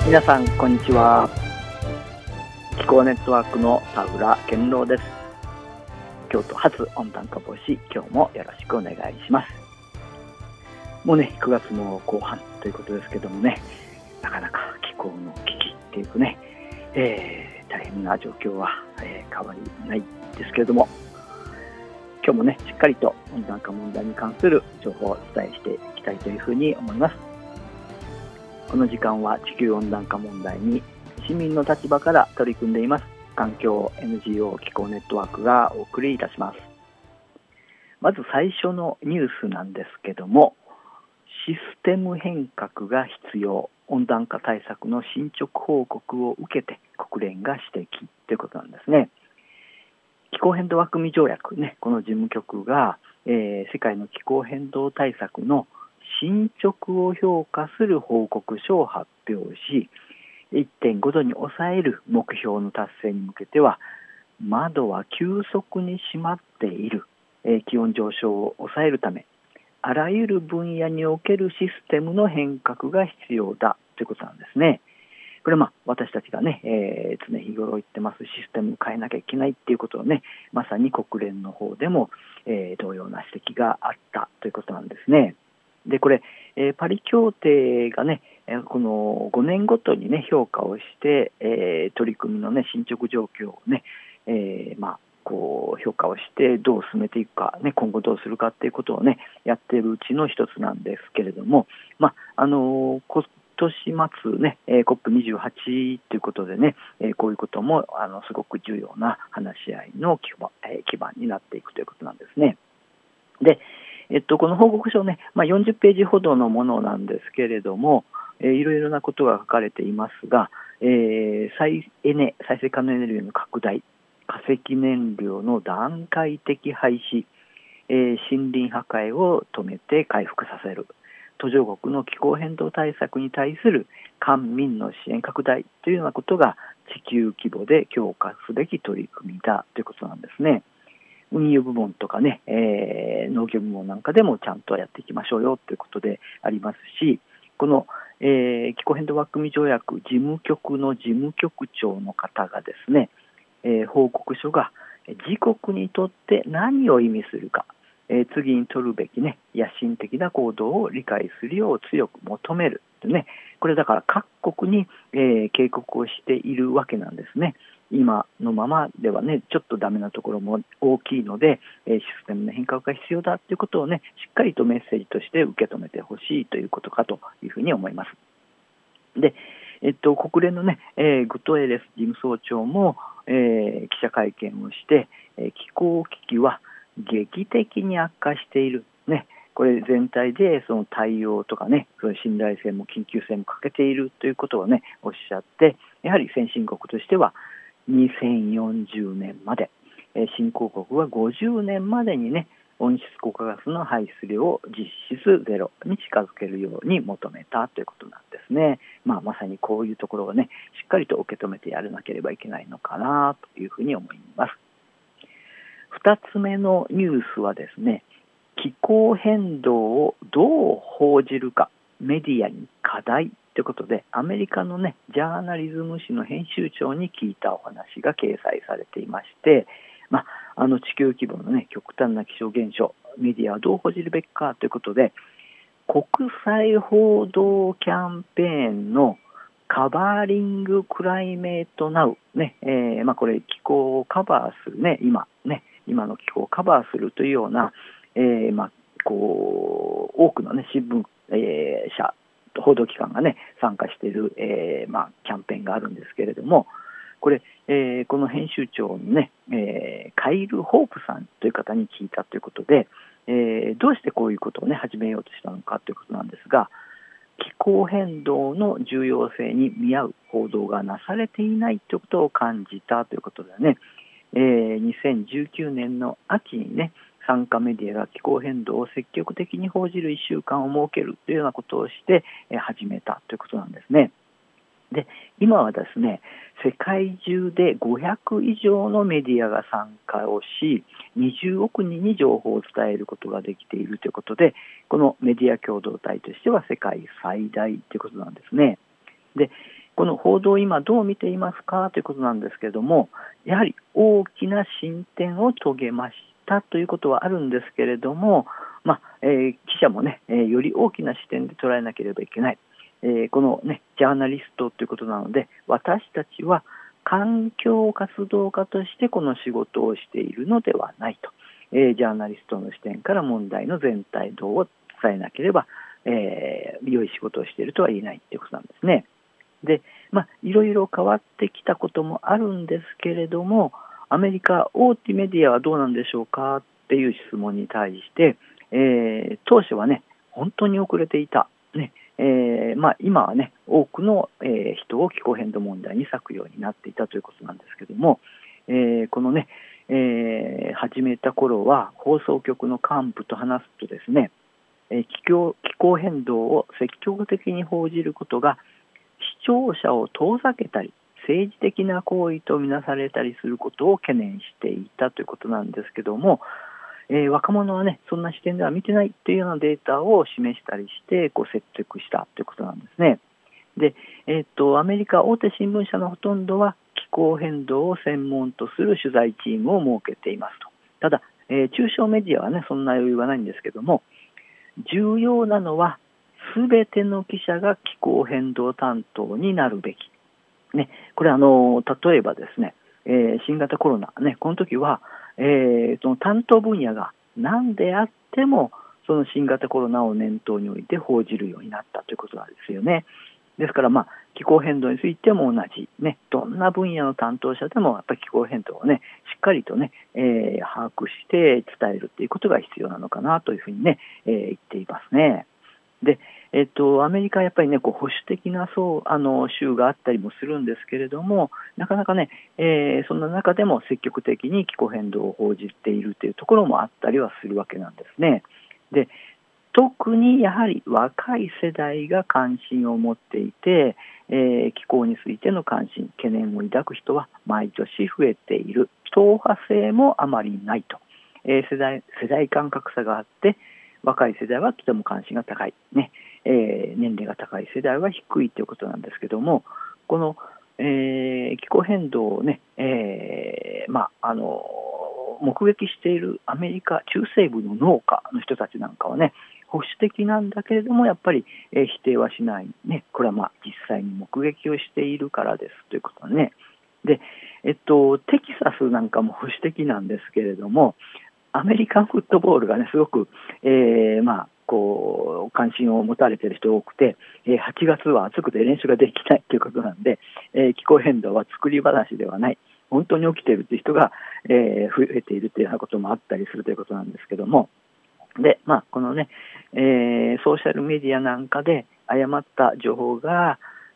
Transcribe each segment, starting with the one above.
皆さんこんにちは。気候ネットワークの田浦健郎です。京都発温暖化防止、今日もよろしくお願いします。もうね9月の後半ということですけどもね、なかなか気候の危機っていうね、大変な状況は、変わりないですけれども、今日もねしっかりと温暖化問題に関する情報をお伝えしていきたいというふうに思います。この時間は地球温暖化問題に市民の立場から取り組んでいます環境 NGO 気候ネットワークがお送りいたします。まず最初のニュースなんですけども、システム変革が必要、温暖化対策の進捗報告を受けて国連が指摘ということなんですね。気候変動枠組条約ね、この事務局が、世界の気候変動対策の進捗を評価する報告書を発表し、1.5 度に抑える目標の達成に向けては、窓は急速に閉まっている、気温上昇を抑えるため、あらゆる分野におけるシステムの変革が必要だということなんですね。これは私たちがね、常日頃言ってますシステムを変えなきゃいけないっていうことをね、まさに国連の方でも、同様な指摘があったということなんですね。でこれ、パリ協定がね、この5年ごとにね評価をして、取り組みのね進捗状況をね、こう評価をしてどう進めていくか、ね、今後どうするかっていうことをねやっているうちの一つなんですけれども、今年末ね、COP28 ということでね、こういうこともすごく重要な話し合いの基盤になっていくということなんですね。でこの報告書ね、40ページほどのものなんですけれども、いろいろなことが書かれていますが、再生可能エネルギーの拡大、化石燃料の段階的廃止、森林破壊を止めて回復させる、途上国の気候変動対策に対する官民の支援拡大というようなことが地球規模で強化すべき取り組みだということなんですね。運輸部門とかね、農業部門なんかでもちゃんとやっていきましょうよということでありますし、この、気候変動枠組条約事務局の事務局長の方がですね、報告書が自国にとって何を意味するか、次に取るべきね野心的な行動を理解するよう強く求めるとね、これだから各国に、警告をしているわけなんですね。今のままではねちょっとダメなところも大きいので、システムの変革が必要だということをねしっかりとメッセージとして受け止めてほしいということかというふうに思います。で、国連のね、グトエレス事務総長も、記者会見をして、気候危機は劇的に悪化している、ね、これ全体でその対応とかね、その信頼性も緊急性も欠けているということをねおっしゃって、やはり先進国としては2040年まで、新興国は50年までにね温室効果ガスの排出量を実質ゼロに近づけるように求めたということなんですね。まさにこういうところをねしっかりと受け止めてやらなければいけないのかなというふうに思います。2つ目のニュースはですね、気候変動をどう報じるか、メディアに課題ということで、アメリカのねジャーナリズム誌の編集長に聞いたお話が掲載されていまして、地球規模のね極端な気象現象、メディアはどう報じるべきかということで、国際報道キャンペーンのカバーリングクライメートナウね、これ気候をカバーするね今の気候をカバーするというような、多くのね新聞、社報道機関がね参加している、キャンペーンがあるんですけれども、これ、この編集長のね、カイル・ホープさんという方に聞いたということで、どうしてこういうことをね始めようとしたのかということなんですが、気候変動の重要性に見合う報道がなされていないということを感じたということでね、2019年の秋にね参加メディアが気候変動を積極的に報じる1週間を設けるというようなことをして、始めたということなんですね。で今はですね世界中で500以上のメディアが参加をし、20億人に情報を伝えることができているということで、このメディア共同体としては世界最大ということなんですね。でこの報道を今どう見ていますかということなんですけれども、やはり大きな進展を遂げましたということはあるんですけれども、記者もね、より大きな視点で捉えなければいけない、このねジャーナリストということなので、私たちは環境活動家としてこの仕事をしているのではないと、ジャーナリストの視点から問題の全体像を伝えなければ、良い仕事をしているとは言えないということなんですね。で、いろいろ変わってきたこともあるんですけれども、アメリカ大手メディアはどうなんでしょうかっていう質問に対して、当初はね本当に遅れていた、ね今はね多くの、人を気候変動問題に割くようになっていたということなんですけども、このね、始めた頃は放送局の幹部と話すとですね、気候変動を積極的に報じることが視聴者を遠ざけたり政治的な行為とみなされたりすることを懸念していたということなんですけども、若者はねそんな視点では見てないというようなデータを示したりして説得したということなんですね。で、アメリカ大手新聞社のほとんどは気候変動を専門とする取材チームを設けていますと。ただ、中小メディアはねそんな余裕はないんですけども、重要なのはすべての記者が気候変動担当になるべき、ね、これ例えばですね、新型コロナ、ね、この時は、その担当分野が何であってもその新型コロナを念頭に置いて報じるようになったということなんですよね。ですから、気候変動についても同じ、ね、どんな分野の担当者でもやっぱり気候変動をねしっかりとね、把握して伝えるということが必要なのかなというふうにね、言っていますね。で、アメリカはやっぱりね保守的な州があったりもするんですけれども、なかなかね、そんな中でも積極的に気候変動を報じているというところもあったりはするわけなんですね。で、特にやはり若い世代が関心を持っていて、気候についての関心懸念を抱く人は毎年増えている。党派性もあまりないと、世代間格差があって若い世代はとても関心が高い、ね年齢が高い世代は低いということなんですけども、この、気候変動をね、目撃しているアメリカ中西部の農家の人たちなんかはね保守的なんだけれどもやっぱり、否定はしない、ね、これは実際に目撃をしているからですということはね。で、テキサスなんかも保守的なんですけれども、アメリカンフットボールがねすごく、関心を持たれている人多くて、8月は暑くて練習ができないということなんで、気候変動は作り話ではない、本当に起きているという人が、増えているというようなこともあったりするということなんですけども、で、このね、ソーシャルメディアなんかで誤った情報が、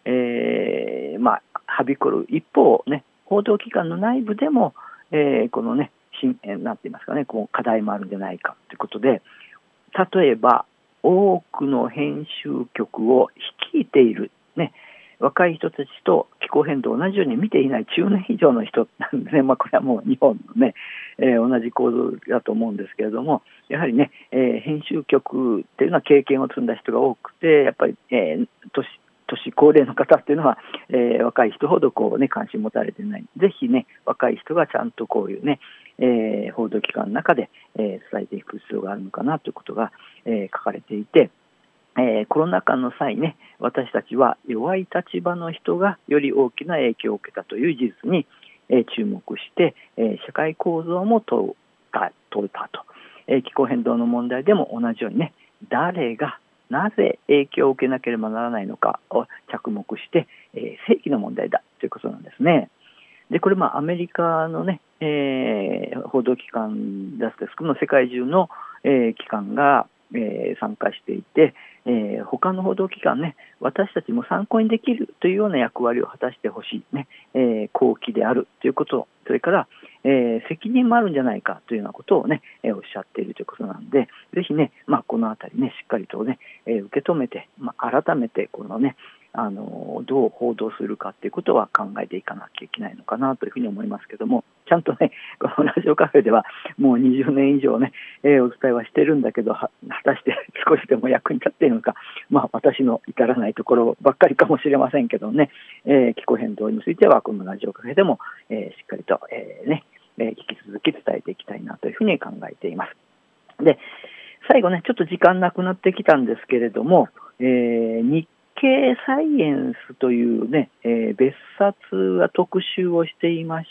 はびこる一方ね、報道機関の内部でも、このねなんて言いますかね、こう課題もあるんじゃないかということで、例えば多くの編集局を率いている、ね、若い人たちと気候変動を同じように見ていない中年以上の人なんですね。これはもう日本のね、同じ構造だと思うんですけれども、やはりね、編集局っていうのは経験を積んだ人が多くて、やっぱり、年高齢の方っていうのは、若い人ほど関心持たれていない。ぜひね若い人がちゃんとこういうね、報道機関の中で、伝えていく必要があるのかなということが、書かれていて、コロナ禍の際ね私たちは弱い立場の人がより大きな影響を受けたという事実に、注目して、社会構造も問うたと、気候変動の問題でも同じようにね誰がなぜ影響を受けなければならないのかを着目して、正規の問題だということなんですね。でこれアメリカのね、報道機関ですけども世界中の、機関が、参加していて、他の報道機関ね私たちも参考にできるというような役割を果たしてほしいね、好機であるということ、それから、責任もあるんじゃないかというようなことをね、おっしゃっているということなので、ぜひね、このあたりねしっかりとね、受け止めて、改めてこのねどう報道するかということは考えていかなきゃいけないのかなというふうに思いますけども、チゃんとね、このラジオカフェではもう20年以上ね、お伝えはしてるんだけど、果たして少しでも役に立っているのか、私の至らないところばっかりかもしれませんけどね、気候変動についてはこのラジオカフェでも、しっかりと、引き続き伝えていきたいなというふうに考えています。で、最後ね、ちょっと時間なくなってきたんですけれども、日経サイエンスというね、別冊が特集をしていまして、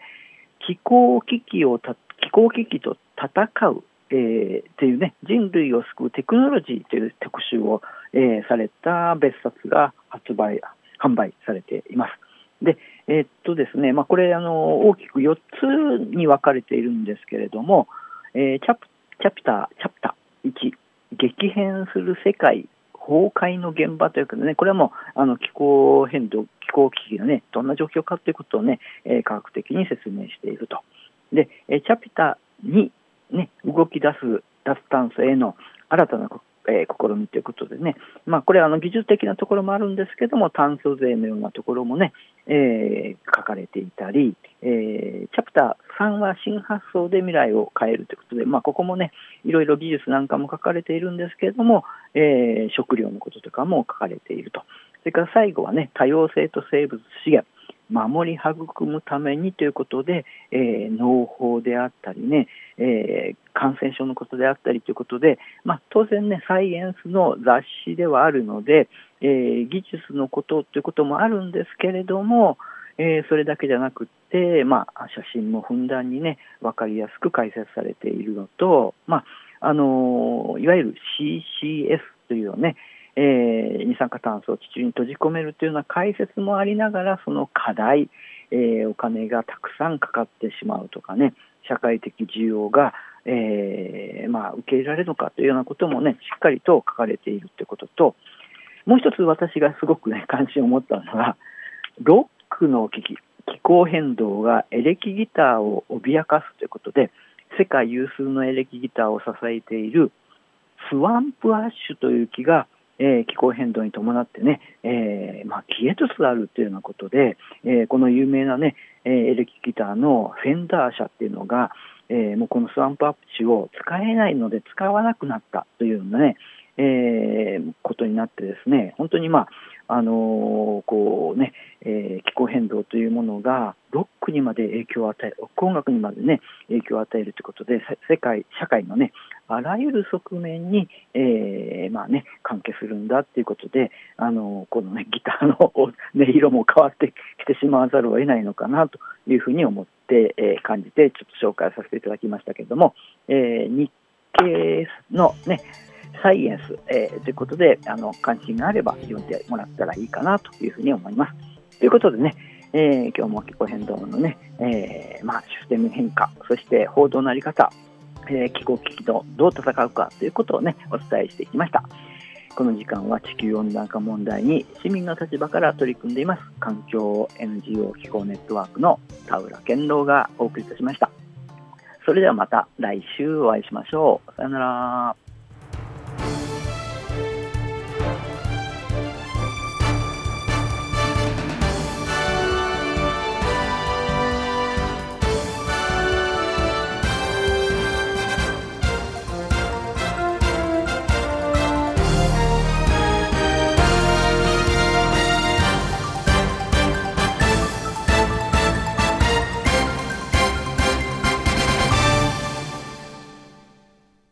気候危機と戦う、っていうね、人類を救うテクノロジーという特集を、された別冊が販売されています。で、ですね、これ大きく4つに分かれているんですけれども、チャプター1、激変する世界崩壊の現場ということでね、これはもう気候変動、気候危機がね、どんな状況かということをね、科学的に説明していると。で、チャプター2、ね、動き出す脱炭素への新たな試みということでね、これは技術的なところもあるんですけども、炭素税のようなところもね、書かれていたり、チャプター3は新発想で未来を変えるということで、ここもね、いろいろ技術なんかも書かれているんですけれども、食料のこととかも書かれていると。それから最後はね、多様性と生物資源、守り育むためにということで、農法であったりね、感染症のことであったりということで、当然ね、サイエンスの雑誌ではあるので、技術のことということもあるんですけれども、それだけじゃなくて、写真もふんだんにね、分かりやすく解説されているのと、いわゆる CCS というね、二酸化炭素を地中に閉じ込めるというような解説もありながら、その課題、お金がたくさんかかってしまうとかね、社会的需要が、受け入れられるのかというようなこともね、しっかりと書かれているということと、もう一つ私がすごくね、関心を持ったのは、ロックの危機、気候変動がエレキギターを脅かすということで、世界有数のエレキギターを支えているスワンプアッシュという木が、気候変動に伴ってね、消えつつあるというようなことで、この有名なね、エレキギターのフェンダー社っていうのが、もうこのスワンプアッシュを使えないので使わなくなったというようなね、ことになってですね、本当に気候変動というものがロックにまで影響を与える、音楽にまでね影響を与えるということで、社会のねあらゆる側面に、関係するんだということで、このねギターの音色も変わってきてしまわざるを得ないのかなというふうに思って、感じてちょっと紹介させていただきましたけれども、日経のねサイエンス、ということで関心があれば読んでもらったらいいかなというふうに思います。ということでね、今日も気候変動のね、システム変化、そして報道のあり方、気候危機とどう戦うかということをねお伝えしていきました。この時間は地球温暖化問題に市民の立場から取り組んでいます環境 NGO 気候ネットワークの田浦健郎がお送りいたしました。それではまた来週お会いしましょう。さよなら。